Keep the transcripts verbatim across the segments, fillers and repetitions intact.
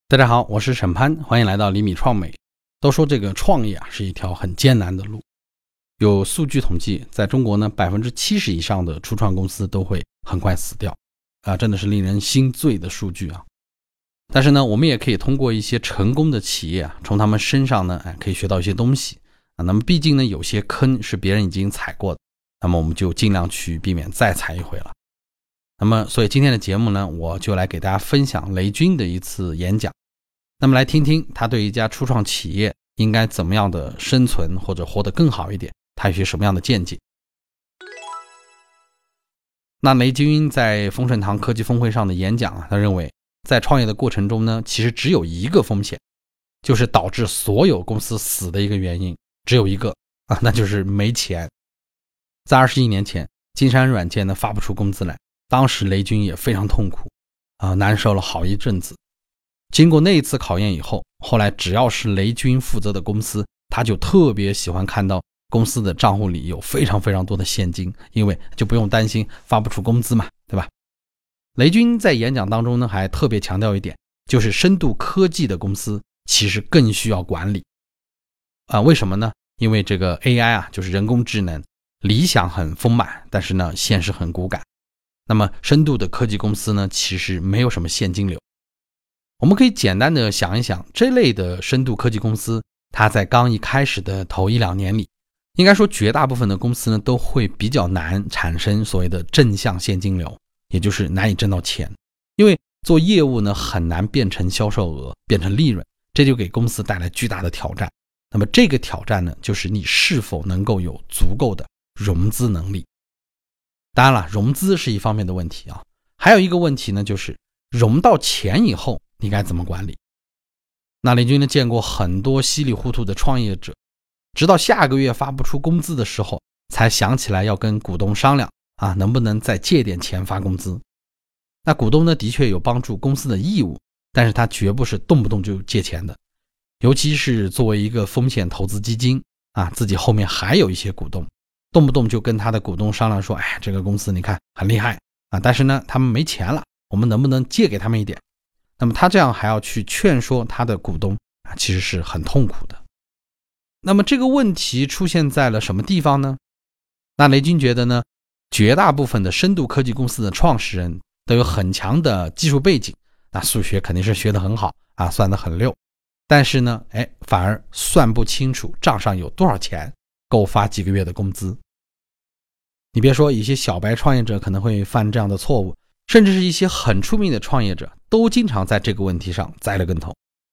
大家好，我是沈潘，欢迎来到厘米创美。都说这个创业啊是一条很艰难的路，有数据统计，在中国呢 百分之七十 以上的初创公司都会很快死掉啊，真的是令人心醉的数据啊。但是呢，我们也可以通过一些成功的企业啊，从他们身上呢，哎，可以学到一些东西啊。那么毕竟呢，有些坑是别人已经踩过的，那么我们就尽量去避免再踩一回了。那么，所以今天的节目呢，我就来给大家分享雷军的一次演讲。那么来听听他对一家初创企业应该怎么样的生存或者活得更好一点，他有些什么样的见解。那雷军在丰盛堂科技峰会上的演讲啊，他认为在创业的过程中呢，其实只有一个风险，就是导致所有公司死的一个原因，只有一个啊，那就是没钱。在二十一年前，金山软件呢发不出工资来，当时雷军也非常痛苦啊，难受了好一阵子。经过那一次考验以后，后来只要是雷军负责的公司，他就特别喜欢看到公司的账户里有非常非常多的现金，因为就不用担心发不出工资嘛，对吧？雷军在演讲当中呢，还特别强调一点，就是深度科技的公司其实更需要管理啊，为什么呢？因为这个 A I 啊，就是人工智能，理想很丰满，但是呢，现实很骨感。那么深度的科技公司呢，其实没有什么现金流。我们可以简单的想一想，这类的深度科技公司，它在刚一开始的头一两年里，应该说绝大部分的公司呢，都会比较难产生所谓的正向现金流，也就是难以挣到钱。因为做业务呢，很难变成销售额，变成利润，这就给公司带来巨大的挑战。那么这个挑战呢，就是你是否能够有足够的融资能力。当然了，融资是一方面的问题啊，还有一个问题呢，就是融到钱以后你该怎么管理。那雷军呢见过很多稀里糊涂的创业者，直到下个月发不出工资的时候，才想起来要跟股东商量啊，能不能再借点钱发工资。那股东呢的确有帮助公司的义务，但是他绝不是动不动就借钱的，尤其是作为一个风险投资基金啊，自己后面还有一些股东，动不动就跟他的股东商量说，哎，这个公司你看很厉害啊，但是呢他们没钱了，我们能不能借给他们一点。那么他这样还要去劝说他的股东啊，其实是很痛苦的。那么这个问题出现在了什么地方呢？那雷军觉得呢，绝大部分的深度科技公司的创始人都有很强的技术背景，那数学肯定是学得很好啊，算得很溜，但是呢，哎，反而算不清楚账上有多少钱够发几个月的工资。你别说一些小白创业者可能会犯这样的错误，甚至是一些很出名的创业者都经常在这个问题上栽了跟头。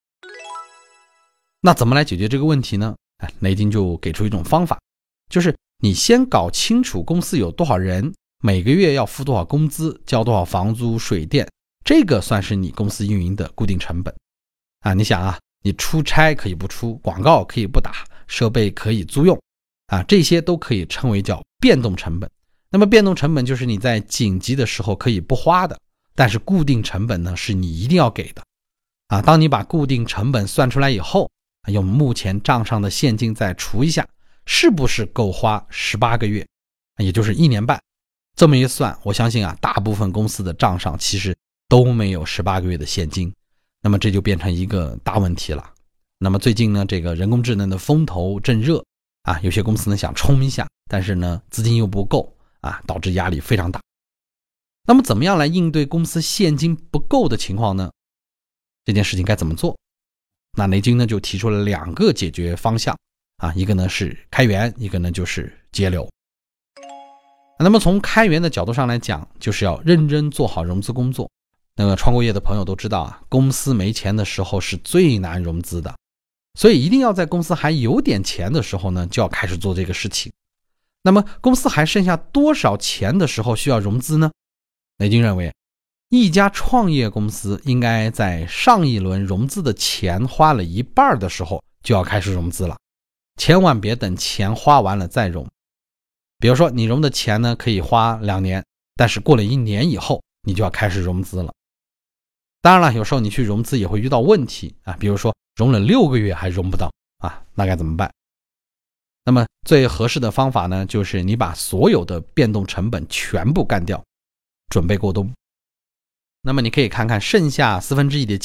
那怎么来解决这个问题呢？哎，雷军就给出一种方法，就是你先搞清楚公司有多少人，每个月要付多少工资，交多少房租水电，这个算是你公司运营的固定成本啊。你想啊，你出差可以不出，广告可以不打，设备可以租用啊，这些都可以称为叫变动成本。那么变动成本就是你在紧急的时候可以不花的，但是固定成本呢是你一定要给的啊。当你把固定成本算出来以后，用目前账上的现金再除一下，是不是够花十八个月，也就是一年半。这么一算，我相信啊，大部分公司的账上其实都没有十八个月的现金。那么这就变成一个大问题了。那么最近呢，这个人工智能的风头正热啊，有些公司呢想冲一下，但是呢资金又不够啊，导致压力非常大。那么怎么样来应对公司现金不够的情况呢？这件事情该怎么做？那雷军呢就提出了两个解决方向啊，一个呢是开源，一个呢就是节流。那么从开源的角度上来讲，就是要认真做好融资工作。那个创过业的朋友都知道啊，公司没钱的时候是最难融资的，所以一定要在公司还有点钱的时候呢，就要开始做这个事情。那么公司还剩下多少钱的时候需要融资呢？雷军认为，一家创业公司应该在上一轮融资的钱花了一半的时候就要开始融资了，千万别等钱花完了再融。比如说你融的钱呢可以花两年，但是过了一年以后你就要开始融资了。当然了，有时候你去融资也会遇到问题啊，比如说融了六个月还融不到啊，那该怎么办？那么最合适的方法呢，就是你把所有的变动成本全部干掉，准备过冬。那么你可以看看剩下四分之一的钱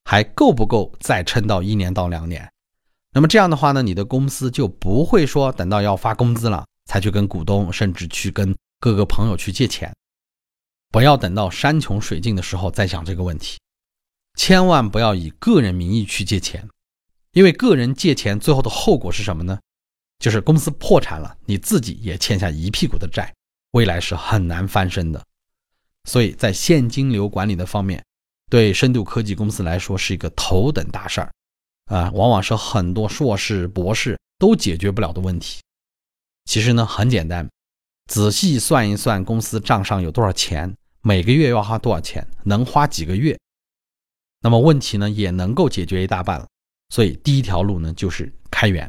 还够不够再撑到一年到两年。那么这样的话呢，你的公司就不会说等到要发工资了才去跟股东甚至去跟各个朋友去借钱。不要等到山穷水尽的时候再想这个问题，千万不要以个人名义去借钱，因为个人借钱最后的后果是什么呢？就是公司破产了，你自己也欠下一屁股的债，未来是很难翻身的。所以在现金流管理的方面，对深度科技公司来说是一个头等大事儿啊，往往是很多硕士博士都解决不了的问题。其实呢很简单，仔细算一算公司账上有多少钱，每个月要花多少钱，能花几个月，那么问题呢也能够解决一大半了。所以第一条路呢就是开源。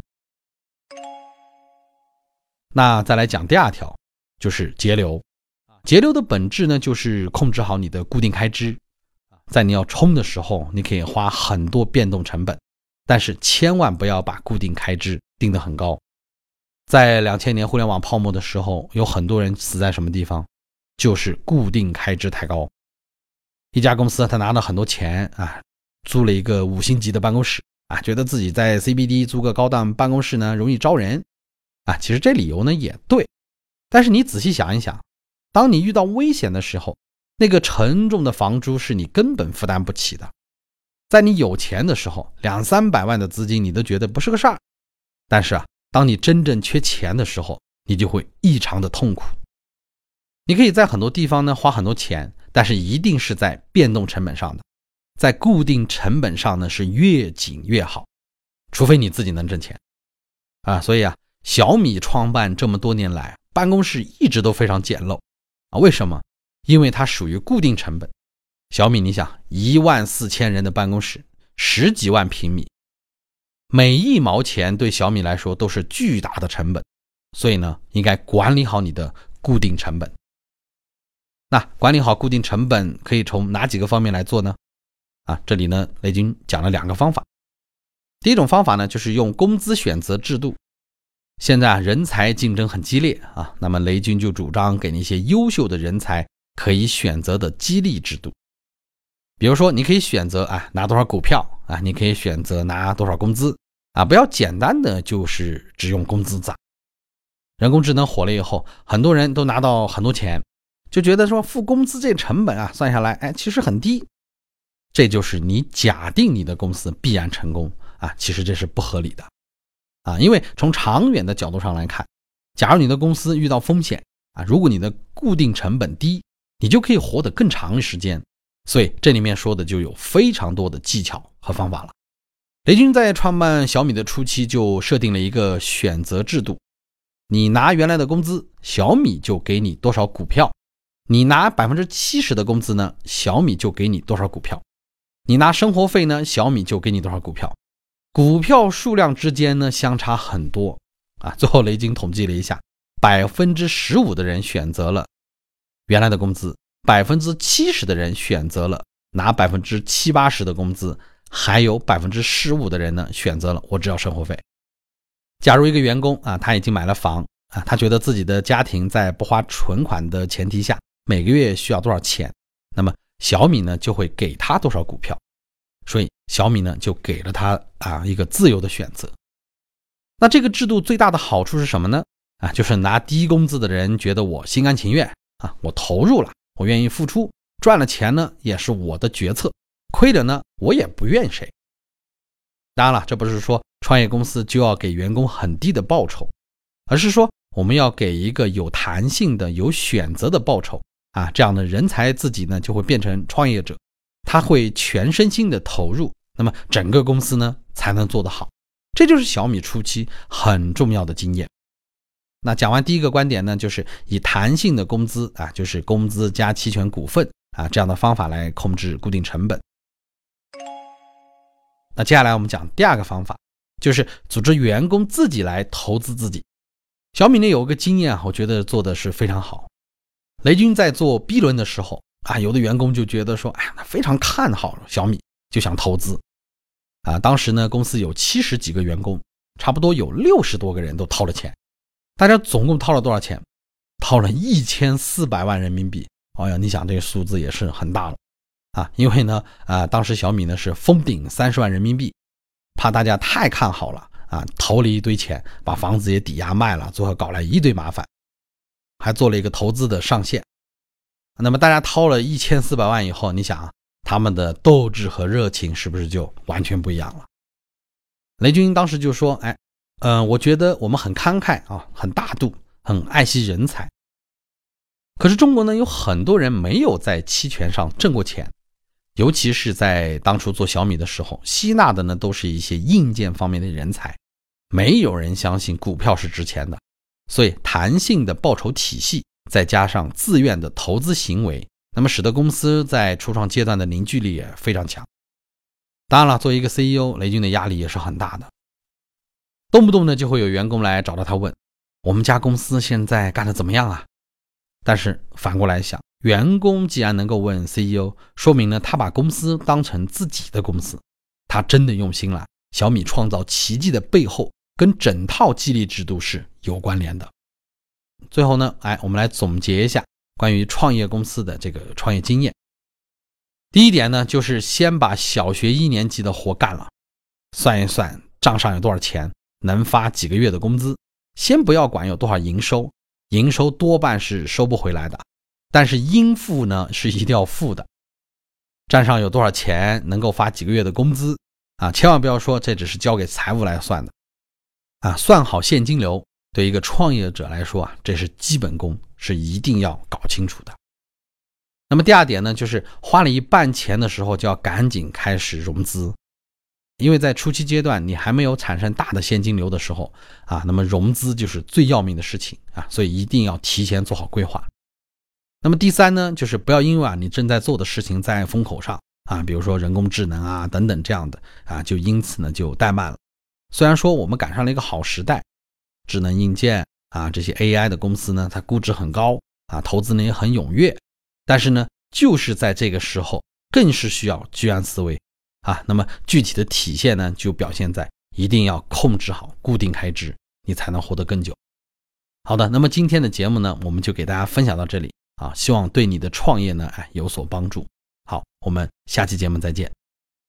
那再来讲第二条，就是节流。节流的本质呢就是控制好你的固定开支，在你要冲的时候你可以花很多变动成本，但是千万不要把固定开支定得很高。在两千年互联网泡沫的时候，有很多人死在什么地方？就是固定开支太高。一家公司他拿了很多钱啊，租了一个五星级的办公室啊，觉得自己在 C B D 租个高档办公室呢容易招人啊，其实这理由呢也对，但是你仔细想一想，当你遇到危险的时候，那个沉重的房租是你根本负担不起的。在你有钱的时候，两三百万的资金你都觉得不是个事儿，但是啊，当你真正缺钱的时候，你就会异常的痛苦。你可以在很多地方呢花很多钱，但是一定是在变动成本上的，在固定成本上呢是越紧越好，除非你自己能挣钱啊。所以啊，小米创办这么多年来，办公室一直都非常简陋啊。为什么？因为它属于固定成本。小米你想，一万四千人的办公室，十几万平米，每一毛钱对小米来说都是巨大的成本，所以呢，应该管理好你的固定成本。那管理好固定成本可以从哪几个方面来做呢？啊，这里呢，雷军讲了两个方法。第一种方法呢，就是用工资选择制度。现在啊，人才竞争很激烈啊，那么雷军就主张给那些优秀的人才可以选择的激励制度。比如说，你可以选择啊拿多少股票啊，你可以选择拿多少工资啊，不要简单的就是只用工资涨。人工智能火了以后，很多人都拿到很多钱，就觉得说付工资这成本啊算下来，哎，其实很低。这就是你假定你的公司必然成功啊，其实这是不合理的啊，因为从长远的角度上来看，假如你的公司遇到风险啊，如果你的固定成本低，你就可以活得更长的时间。所以这里面说的就有非常多的技巧和方法了。雷军在创办小米的初期就设定了一个选择制度，你拿原来的工资，小米就给你多少股票；你拿 百分之七十 的工资呢，小米就给你多少股票；你拿生活费呢，小米就给你多少股票。股票数量之间呢相差很多啊，最后雷军统计了一下， 百分之十五 的人选择了原来的工资， 百分之七十 的人选择了拿 百分之七八十 的工资，还有 百分之十五 的人呢选择了我只要生活费。假如一个员工啊，他已经买了房啊，他觉得自己的家庭在不花存款的前提下，每个月需要多少钱，那么小米呢就会给他多少股票，所以小米呢就给了他啊一个自由的选择。那这个制度最大的好处是什么呢？啊，就是拿低工资的人觉得我心甘情愿啊，我投入了，我愿意付出，赚了钱呢也是我的决策，亏了呢我也不怨谁。当然了，这不是说创业公司就要给员工很低的报酬，而是说我们要给一个有弹性的、有选择的报酬啊，这样的人才自己呢就会变成创业者，他会全身心的投入，那么整个公司呢才能做得好。这就是小米初期很重要的经验。那讲完第一个观点呢，就是以弹性的工资啊，就是工资加期权股份啊这样的方法来控制固定成本。那接下来我们讲第二个方法，就是组织员工自己来投资自己。小米呢有一个经验，我觉得做的是非常好。雷军在做 B 轮的时候啊，有的员工就觉得说，哎呀，非常看好小米，就想投资啊。当时呢，公司有七十几个员工，差不多有六十多个人都掏了钱。大家总共掏了多少钱？掏了一千四百万人民币。哎呀，你想这个数字也是很大了啊，因为呢，啊，当时小米呢是封顶三十万人民币，怕大家太看好了啊，投了一堆钱，把房子也抵押卖了，最后搞来一堆麻烦，还做了一个投资的上限。那么大家掏了一千四百万以后，你想他们的斗志和热情是不是就完全不一样了？雷军当时就说，哎，呃，我觉得我们很慷慨啊，很大度，很爱惜人才。可是中国呢，有很多人没有在期权上挣过钱，尤其是在当初做小米的时候，吸纳的呢都是一些硬件方面的人才，没有人相信股票是值钱的。所以弹性的报酬体系再加上自愿的投资行为，那么使得公司在初创阶段的凝聚力也非常强。当然了，作为一个 C E O， 雷军的压力也是很大的，动不动呢就会有员工来找到他问，我们家公司现在干得怎么样啊？但是反过来想，员工既然能够问 C E O， 说明呢他把公司当成自己的公司，他真的用心了。小米创造奇迹的背后跟整套激励制度是有关联的。最后呢，哎，我们来总结一下关于创业公司的这个创业经验。第一点呢，就是先把小学一年级的活干了，算一算账上有多少钱，能发几个月的工资，先不要管有多少营收，营收多半是收不回来的，但是应付呢是一定要付的。账上有多少钱，能够发几个月的工资啊，千万不要说这只是交给财务来算的啊，算好现金流对一个创业者来说啊，这是基本功，是一定要搞清楚的。那么第二点呢，就是花了一半钱的时候就要赶紧开始融资，因为在初期阶段你还没有产生大的现金流的时候啊，那么融资就是最要命的事情啊，所以一定要提前做好规划。那么第三呢，就是不要因为啊你正在做的事情在风口上啊，比如说人工智能啊等等这样的啊，就因此呢就怠慢了。虽然说我们赶上了一个好时代，智能硬件啊这些 A I 的公司呢，它估值很高啊，投资呢也很踊跃，但是呢就是在这个时候更是需要居安思危啊。那么具体的体现呢，就表现在一定要控制好固定开支，你才能活得更久。好的，那么今天的节目呢，我们就给大家分享到这里啊，希望对你的创业呢，哎，有所帮助。好，我们下期节目再见。